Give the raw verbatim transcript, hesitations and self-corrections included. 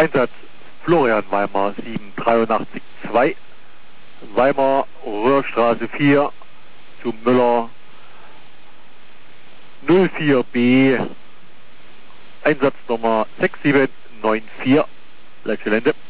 Einsatz Florian Weimar sieben drei acht zwei, Weimar Röhrstraße vier zu Müller null vier B, Einsatznummer sechs sieben neun vier, Gelände.